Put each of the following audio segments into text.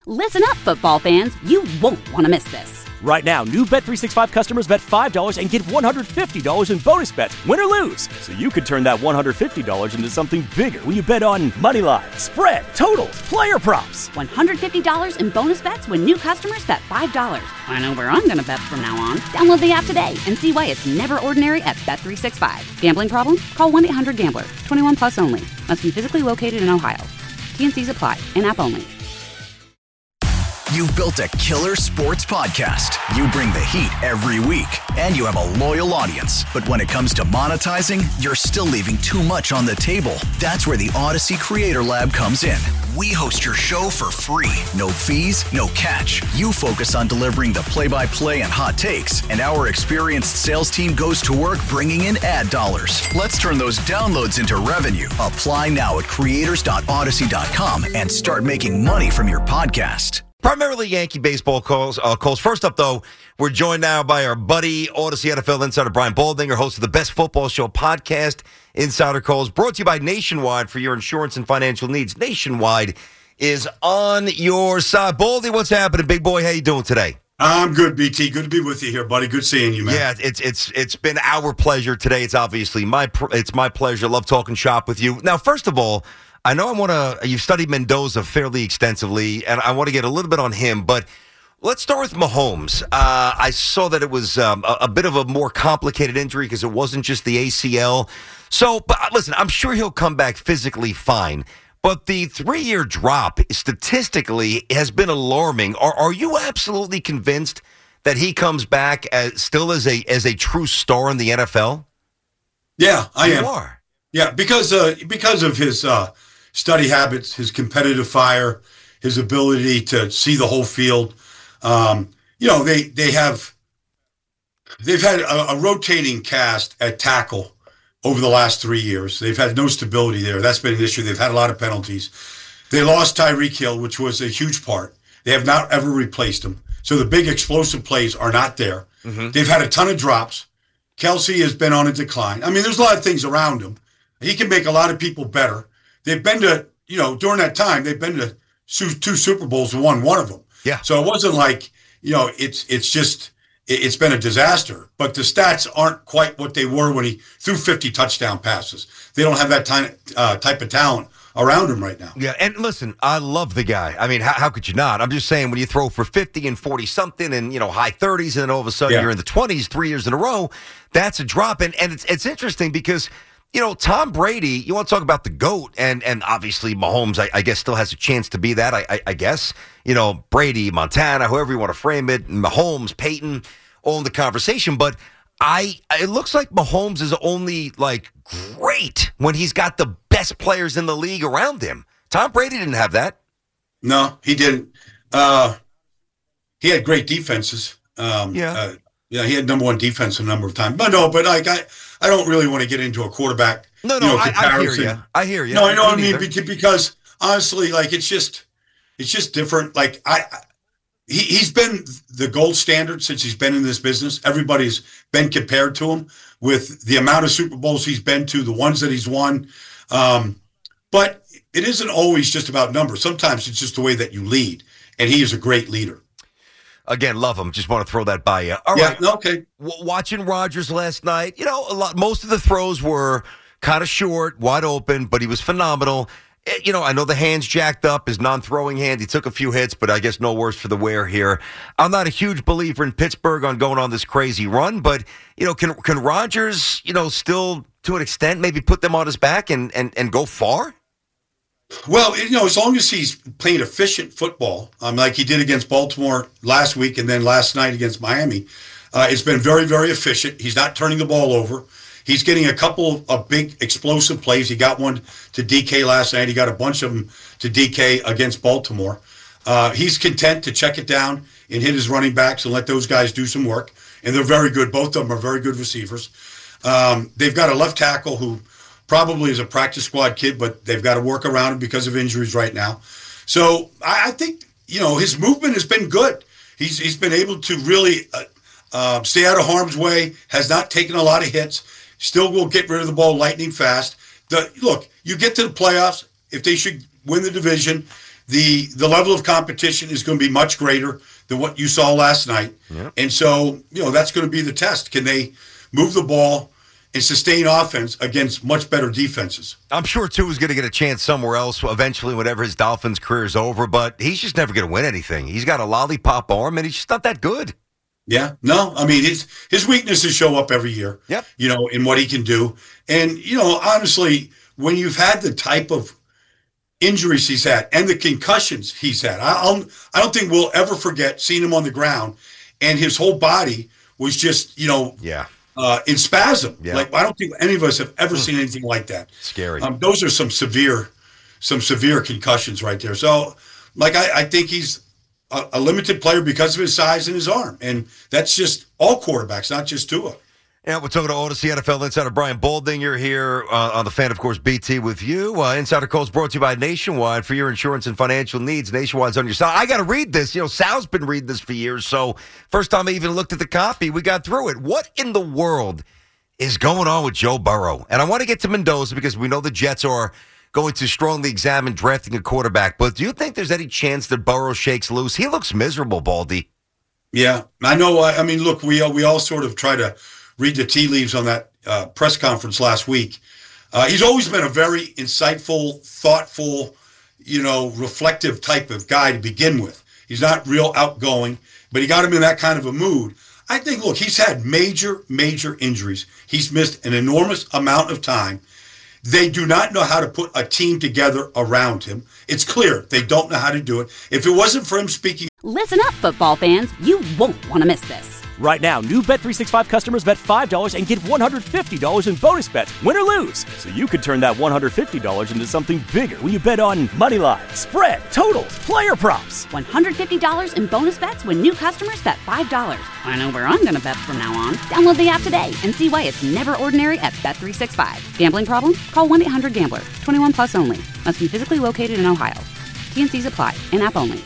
Listen up, football fans. You won't want to miss this. Right now, new Bet365 customers bet $5 and get $150 in bonus bets, win or lose. So you could turn that $150 into something bigger when you bet on money line, spread, totals, player props. $150 in bonus bets when new customers bet $5. I know where I'm going to bet from now on. Download the app today and see why it's never ordinary at Bet365. Gambling problem? Call 1-800-GAMBLER. 21 plus only. Must be physically located in Ohio. T&Cs apply. In-app only. You've built a killer sports podcast. You bring the heat every week, and you have a loyal audience. But when it comes to monetizing, you're still leaving too much on the table. That's where the Odyssey Creator Lab comes in. We host your show for free. No fees, no catch. You focus on delivering the play-by-play and hot takes, and our experienced sales team goes to work bringing in ad dollars. Let's turn those downloads into revenue. Apply now at creators.odyssey.com and start making money from your podcast. Primarily Yankee baseball calls. First up, though, we're joined now by our buddy, Odyssey NFL insider Brian Baldinger, host of the Best Football Show podcast, Insider Calls, brought to you by Nationwide for your insurance and financial needs. Nationwide is on your side. Baldy, what's happening, big boy? How you doing today? I'm good, BT. Good to be with you here, buddy. Good seeing you, man. Yeah, it's been our pleasure today. It's obviously my pleasure. Love talking shop with you. Now, first of all, I know you've studied Mendoza fairly extensively, and I want to get a little bit on him, but let's start with Mahomes. I saw that it was a bit of a more complicated injury because it wasn't just the ACL. So, but listen, I'm sure he'll come back physically fine, but the 3-year drop statistically has been alarming. Are you absolutely convinced that he comes back still as a true star in the NFL? Yeah, I am. You are? Yeah, because of his study habits, his competitive fire, his ability to see the whole field. They've had a rotating cast at tackle over the last 3 years. They've had no stability there. That's been an issue. They've had a lot of penalties. They lost Tyreek Hill, which was a huge part. They have not ever replaced him. So the big explosive plays are not there. Mm-hmm. They've had a ton of drops. Kelsey has been on a decline. I mean, there's a lot of things around him. He can make a lot of people better. They've been to, during that time, they've been to 2 Super Bowls and won one of them. Yeah. So it wasn't like, it's been a disaster. But the stats aren't quite what they were when he threw 50 touchdown passes. They don't have that type of talent around him right now. Yeah, and listen, I love the guy. I mean, how could you not? I'm just saying, when you throw for 50 and 40-something and, high 30s, and then all of a sudden you're in the 20s 3 years in a row, that's a drop. And it's interesting because – Tom Brady, you want to talk about the GOAT, and obviously Mahomes, I guess, still has a chance to be that, I guess. Brady, Montana, however you want to frame it, Mahomes, Peyton, all in the conversation. But it looks like Mahomes is only, great when he's got the best players in the league around him. Tom Brady didn't have that. No, he didn't. He had great defenses. He had number one defense a number of times. But I don't really want to get into a quarterback. No, comparison. I hear you. No, I know what I mean, because honestly, it's just different. He's been the gold standard since he's been in this business. Everybody's been compared to him with the amount of Super Bowls he's been to, the ones that he's won. But it isn't always just about numbers. Sometimes it's just the way that you lead, and he is a great leader. Again, love him. Just want to throw that by you. All right. Okay. Watching Rodgers last night, most of the throws were kind of short, wide open, but he was phenomenal. I know the hand's jacked up, his non-throwing hand. He took a few hits, but I guess no worse for the wear here. I'm not a huge believer in Pittsburgh on going on this crazy run, but, can Rodgers, still, to an extent, maybe put them on his back and go far? Well, as long as he's playing efficient football, like he did against Baltimore last week and then last night against Miami, it's been very, very efficient. He's not turning the ball over. He's getting a couple of big explosive plays. He got one to DK last night. He got a bunch of them to DK against Baltimore. He's content to check it down and hit his running backs and let those guys do some work. And they're very good. Both of them are very good receivers. They've got a left tackle who probably is a practice squad kid, but they've got to work around him because of injuries right now. So I think, his movement has been good. He's been able to really stay out of harm's way, has not taken a lot of hits, still will get rid of the ball lightning fast. Look, you get to the playoffs, if they should win the division, the level of competition is going to be much greater than what you saw last night. Yep. And so, that's going to be the test. Can they move the ball and sustain offense against much better defenses? I'm sure Tua's going to get a chance somewhere else eventually whenever his Dolphins career is over, but he's just never going to win anything. He's got a lollipop arm, and he's just not that good. Yeah, no, I mean, his weaknesses show up every year, yep. In what he can do. And, honestly, when you've had the type of injuries he's had and the concussions he's had, I don't think we'll ever forget seeing him on the ground, and his whole body was just, in spasm. Yeah. Like, I don't think any of us have ever seen anything like that. Scary. Those are some severe concussions right there. So, I think he's a limited player because of his size and his arm. And that's just all quarterbacks, not just Tua. Yeah, we're talking to Odyssey NFL insider Brian Baldinger here on the Fan, of course, BT with you. Insider calls brought to you by Nationwide for your insurance and financial needs. Nationwide's on your side. I got to read this. Sal's been reading this for years, so first time I even looked at the copy, we got through it. What in the world is going on with Joe Burrow? And I want to get to Mendoza because we know the Jets are going to strongly examine drafting a quarterback. But do you think there's any chance that Burrow shakes loose? He looks miserable, Baldy. Yeah, I know. I mean, look, we all sort of try to read the tea leaves on that press conference last week. He's always been a very insightful, thoughtful, reflective type of guy to begin with. He's not real outgoing, but he got him in that kind of a mood. I think, look, he's had major injuries. He's missed an enormous amount of time. They do not know how to put a team together around him. It's clear they don't know how to do it. If it wasn't for him speaking. Listen up, football fans. You won't want to miss this. Right now, new Bet365 customers bet $5 and get $150 in bonus bets, win or lose. So you could turn that $150 into something bigger when you bet on moneyline, spread, totals, player props. $150 in bonus bets when new customers bet $5. I know where I'm going to bet from now on. Download the app today and see why it's never ordinary at Bet365. Gambling problem? Call 1-800-GAMBLER. 21 plus only. Must be physically located in Ohio. T&Cs apply. In-app only.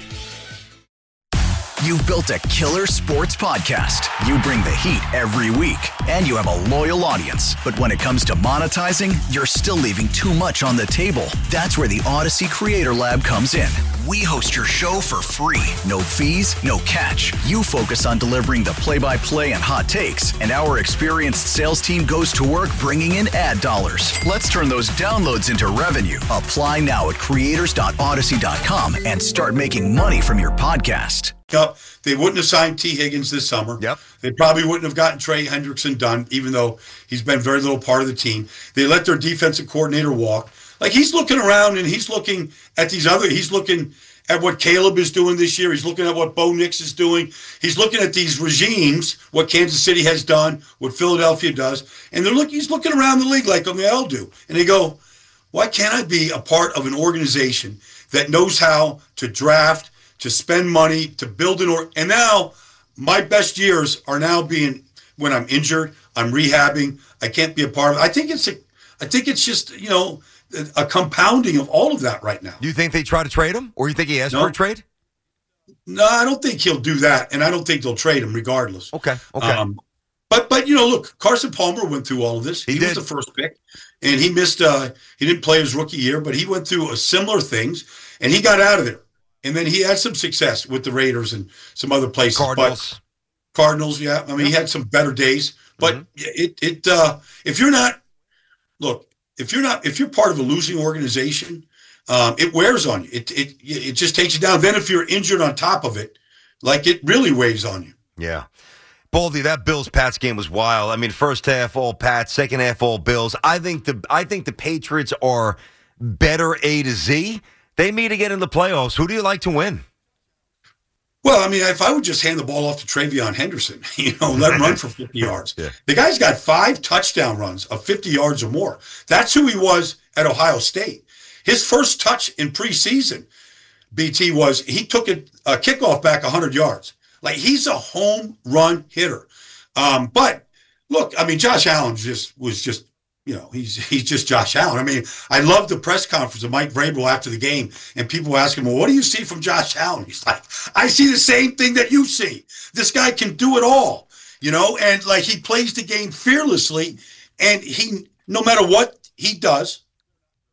You've built a killer sports podcast. You bring the heat every week, and you have a loyal audience. But when it comes to monetizing, you're still leaving too much on the table. That's where the Odyssey Creator Lab comes in. We host your show for free. No fees, no catch. You focus on delivering the play-by-play and hot takes, and our experienced sales team goes to work bringing in ad dollars. Let's turn those downloads into revenue. Apply now at creators.odyssey.com and start making money from your podcast. Up, they wouldn't have signed T. Higgins this summer. Yep. They probably wouldn't have gotten Trey Hendrickson done, even though he's been very little part of the team. They let their defensive coordinator walk. Like, he's looking around and he's looking at he's looking at what Caleb is doing this year. He's looking at what Bo Nix is doing. He's looking at these regimes, what Kansas City has done, what Philadelphia does. And he's looking around the league like they all do. And they go, why can't I be a part of an organization that knows how to draft, to spend money, to build and now my best years are now being when I'm injured, I'm rehabbing, I can't be a part of it. I think it's just, a compounding of all of that right now. Do you think they try to trade him, or you think he asked for a trade? No, I don't think he'll do that, and I don't think they'll trade him regardless. Okay. But look, Carson Palmer went through all of this. He was the first pick, and he missed. He didn't play his rookie year, but he went through similar things, and he got out of there. And then he had some success with the Raiders and some other places. Cardinals, yeah. I mean, he had some better days. But if you're part of a losing organization, it wears on you. It just takes you down. Then if you're injured on top of it, it really weighs on you. Yeah. Baldy, that Bills-Pats game was wild. I mean, first half all Pats, second half all Bills. I think the Patriots are better A to Z. They meet again in the playoffs. Who do you like to win? Well, I mean, if I would just hand the ball off to Travion Henderson, let him run for 50 yards. Yeah. The guy's got 5 touchdown runs of 50 yards or more. That's who he was at Ohio State. His first touch in preseason, BT, was he took a kickoff back 100 yards. He's a home run hitter. But look, I mean, Josh Allen was just he's just Josh Allen. I mean, I love the press conference of Mike Vrabel after the game, and people ask him, well, what do you see from Josh Allen? He's like, I see the same thing that you see. This guy can do it all, and he plays the game fearlessly, and no matter what he does,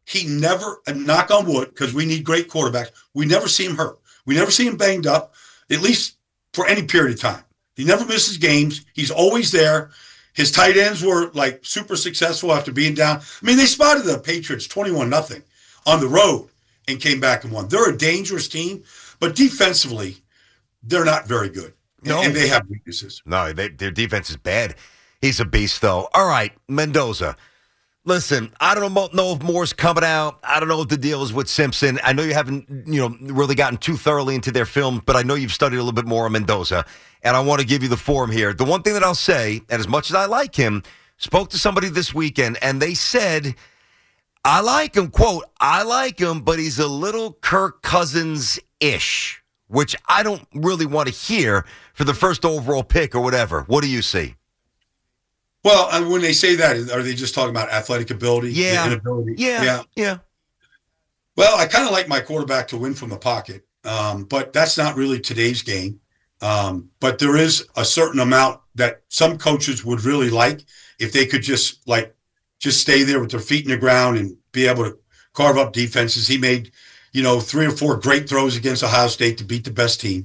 he never, and knock on wood, because we need great quarterbacks, we never see him hurt. We never see him banged up, at least for any period of time. He never misses games. He's always there. His tight ends were like super successful after being down. I mean, they spotted the Patriots 21-0 on the road and came back and won. They're a dangerous team, but defensively, they're not very good. No. And they have weaknesses. No, their defense is bad. He's a beast, though. All right, Mendoza. Listen, I don't know if Moore's coming out. I don't know what the deal is with Simpson. I know you haven't, really gotten too thoroughly into their film, but I know you've studied a little bit more on Mendoza, and I want to give you the forum here. The one thing that I'll say, and as much as I like him, spoke to somebody this weekend, and they said, I like him, quote, I like him, but he's a little Kirk Cousins-ish, which I don't really want to hear for the first overall pick or whatever. What do you see? Well, when they say that, are they just talking about athletic ability? Yeah. Inability? Yeah. Well, I kind of like my quarterback to win from the pocket, but that's not really today's game. But there is a certain amount that some coaches would really like if they could just stay there with their feet in the ground and be able to carve up defenses. He made, 3 or 4 great throws against Ohio State to beat the best team.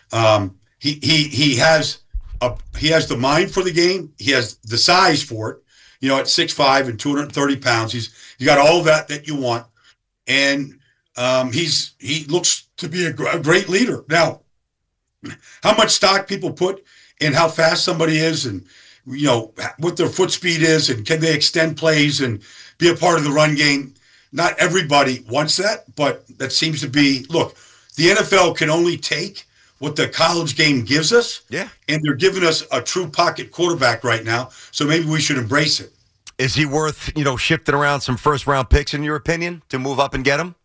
He has the mind for the game. He has the size for it. At 6'5" and 230 pounds, he's got all that you want, and he looks to be a great leader. Now, how much stock people put in how fast somebody is, and what their foot speed is, and can they extend plays and be a part of the run game? Not everybody wants that, but that seems to be. Look, the NFL can only take what the college game gives us. Yeah. And they're giving us a true pocket quarterback right now, so maybe we should embrace it. Is he worth, shifting around some first-round picks, in your opinion, to move up and get him?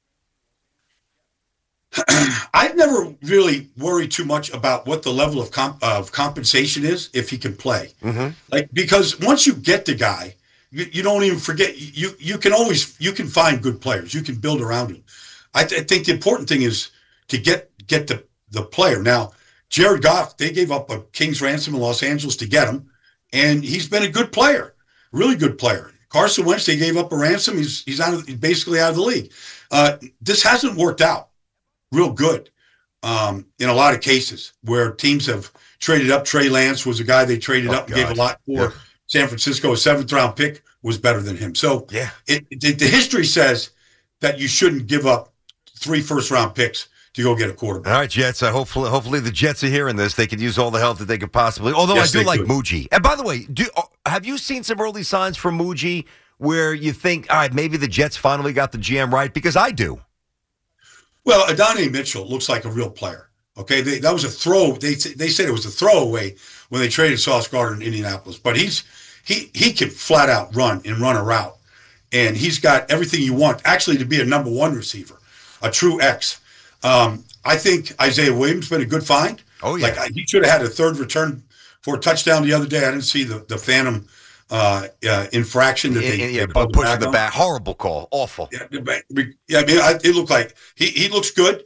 I've never really worried too much about what the level of compensation is if he can play. Mm-hmm. Because once you get the guy, you don't even forget. You can find good players. You can build around him. I think the important thing is to get the player. Now, Jared Goff, they gave up a king's ransom in Los Angeles to get him, and he's been a good player, really good player. Carson Wentz, they gave up a ransom. He's basically out of the league. This hasn't worked out real good in a lot of cases where teams have traded up. Trey Lance was a guy they traded up and gave a lot for. Yeah. San Francisco, a 7th-round pick, was better than him. So yeah, the history says that you shouldn't give up 3 first-round picks to go get a quarterback. All right, Jets. Hopefully the Jets are hearing this. They could use all the help that they could possibly. Although yes, I do like Muji. And by the way, have you seen some early signs from Muji where you think, all right, maybe the Jets finally got the GM right? Because I do. Well, Adonai Mitchell looks like a real player. Okay, that was a throw. They said it was a throwaway when they traded Sauce Gardner in Indianapolis. But he can flat out run a route, and he's got everything you want actually to be a number 1 receiver, a true X. I think Isaiah Williams has been a good find. Oh yeah, he should have had a 3rd return for a touchdown the other day. I didn't see the phantom infraction that they pushing the back. Horrible call, awful. Yeah, I mean, it looked like he looks good.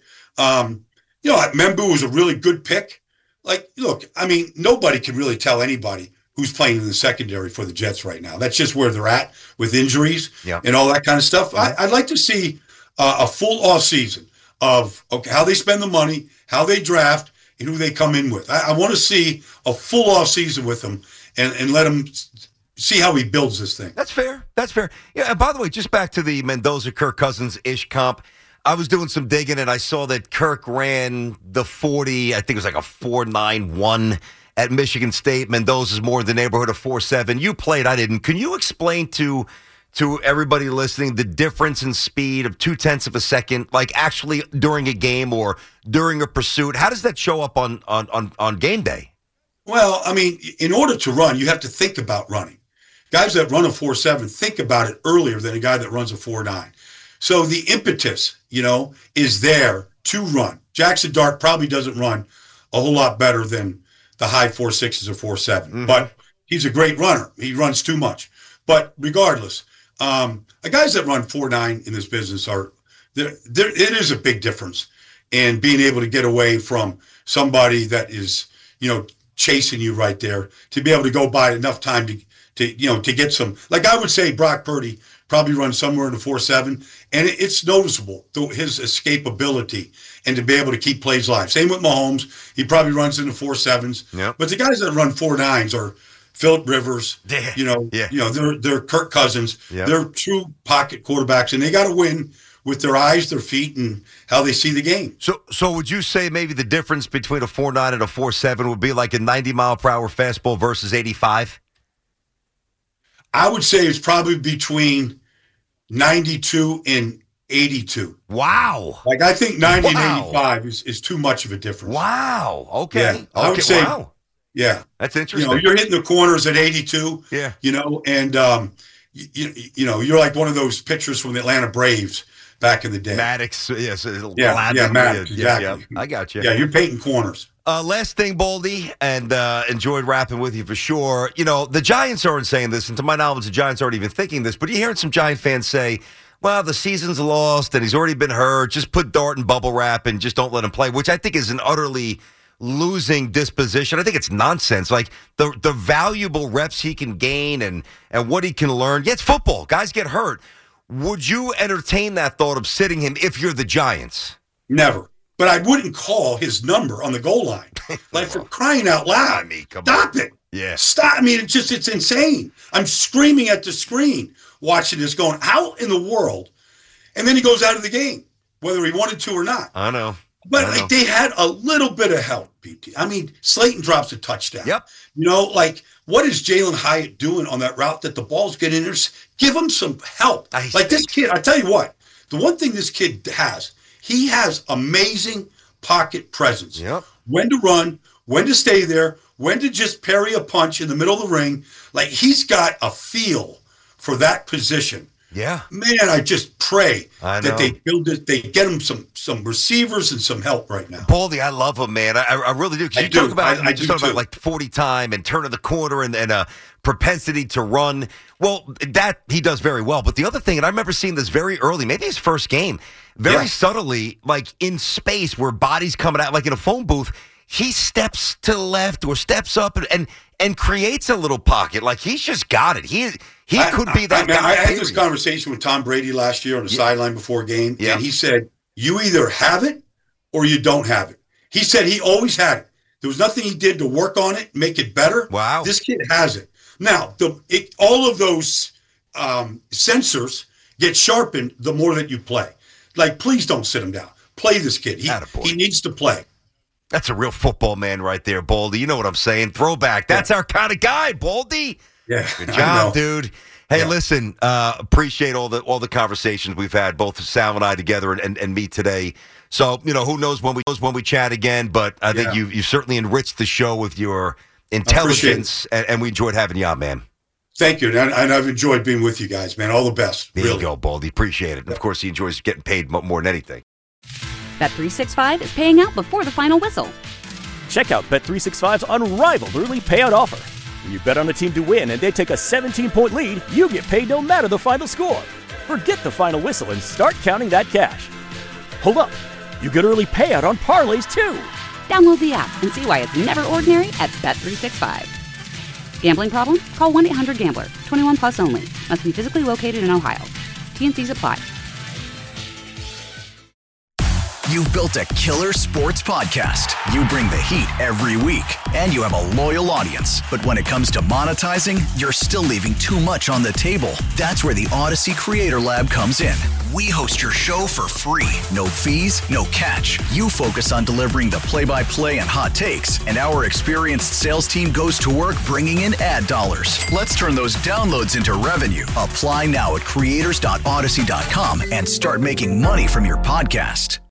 Membu was a really good pick. Look, I mean, nobody can really tell anybody who's playing in the secondary for the Jets right now. That's just where they're at with injuries and all that kind of stuff. I'd like to see a full off season of how they spend the money, how they draft, and who they come in with. I want to see a full off season with them and let them see how he builds this thing. That's fair. Yeah. And by the way, just back to the Mendoza Kirk Cousins-ish comp, I was doing some digging and I saw that Kirk ran the 40. I think it was like a 4.91 at Michigan State. Mendoza's more in the neighborhood of 4.7. You played, I didn't. Can you explain to everybody listening the difference in speed of 0.2 of a second, like actually during a game or during a pursuit? How does that show up on game day? Well, I mean, in order to run, you have to think about running. Guys that run a 4.7 think about it earlier than a guy that runs a 4.9. So the impetus, is there to run. Jackson Dart probably doesn't run a whole lot better than the high 4.6s or 4.7, mm-hmm. but he's a great runner. He runs too much. But regardless, guys that run 4.9 in this business it is a big difference in being able to get away from somebody that is, chasing you right there, to be able to go by enough time to get some, like I would say Brock Purdy probably runs somewhere in the 4.7, and it's noticeable, his escapability and to be able to keep plays live. Same with Mahomes. He probably runs in the 4.7s. Yep. But the guys that run 4.9s are Phillip Rivers, they're Kirk Cousins. Yep. They're true pocket quarterbacks, and they got to win with their eyes, their feet, and how they see the game. So would you say maybe the difference between a 4.9 and a 4.7 would be like a 90-mile-per-hour fastball versus 85? I would say it's probably between 92 and 82. Wow. Like, I think 90 and 85 is too much of a difference. Wow. Okay. Yeah, I would say, wow. Yeah. That's interesting. You're hitting the corners at 82. Yeah. And, you're like one of those pitchers from the Atlanta Braves back in the day. Maddox. Yes. Maddox, exactly. Yeah, I got you. Yeah, you're painting corners. Last thing, Baldy, and enjoyed rapping with you for sure. The Giants aren't saying this, and to my knowledge, the Giants aren't even thinking this, but you're hearing some Giant fans say, well, the season's lost, and he's already been hurt. Just put Dart in bubble wrap and just don't let him play, which I think is an utterly losing disposition. I think it's nonsense. Like, the valuable reps he can gain and what he can learn. Yeah, it's football. Guys get hurt. Would you entertain that thought of sitting him if you're the Giants? Never. But I wouldn't call his number on the goal line. Like, for crying out loud. Stop it. Yeah. Stop. I mean, it's insane. I'm screaming at the screen watching this going, how in the world? And then he goes out of the game, whether he wanted to or not. I know. But they had a little bit of help, BT. I mean, Slayton drops a touchdown. Yep. What is Jalen Hyatt doing on that route that the ball's getting in there? Give him some help. This kid, I tell you what, the one thing this kid has, he has amazing pocket presence. Yep. When to run, when to stay there, when to just parry a punch in the middle of the ring. Like, he's got a feel for that position. Yeah. Man, I just pray that they build it. They get him some receivers and some help right now. Baldy, I love him, man. I really do. Because you talk about like 40 time and turning the corner and a propensity to run. Well, that he does very well. But the other thing, and I remember seeing this very early, maybe his first game, very subtly, like in space where bodies coming out, like in a phone booth, he steps to the left or steps up and creates a little pocket. Like, he's just got it. He could be that guy. I had this conversation with Tom Brady last year on the sideline before a game, and he said, you either have it or you don't have it. He said he always had it. There was nothing he did to work on it, make it better. Wow. This kid has it. Now, all of those sensors get sharpened the more that you play. Like, please don't sit him down. Play this kid. He needs to play. That's a real football man right there, Baldy. You know what I'm saying? Throwback. That's our kind of guy, Baldy. Yeah. Good job, dude. Hey, listen, appreciate all the conversations we've had, both Sal and I together and me today. So, who knows when we chat again, but I think you certainly enriched the show with your intelligence, and we enjoyed having you on, man. Thank you, and I've enjoyed being with you guys, man. All the best. There you go, Baldy. Appreciate it. And of course, he enjoys getting paid more than anything. Bet365 is paying out before the final whistle. Check out Bet365's unrivaled early payout offer. When you bet on a team to win and they take a 17-point lead, you get paid no matter the final score. Forget the final whistle and start counting that cash. Hold up. You get early payout on parlays, too. Download the app and see why it's never ordinary at Bet365. Gambling problem? Call 1-800-GAMBLER. 21 plus only. Must be physically located in Ohio. T&Cs apply. You've built a killer sports podcast. You bring the heat every week, and you have a loyal audience. But when it comes to monetizing, you're still leaving too much on the table. That's where the Odyssey Creator Lab comes in. We host your show for free. No fees, no catch. You focus on delivering the play-by-play and hot takes, and our experienced sales team goes to work bringing in ad dollars. Let's turn those downloads into revenue. Apply now at creators.odyssey.com and start making money from your podcast.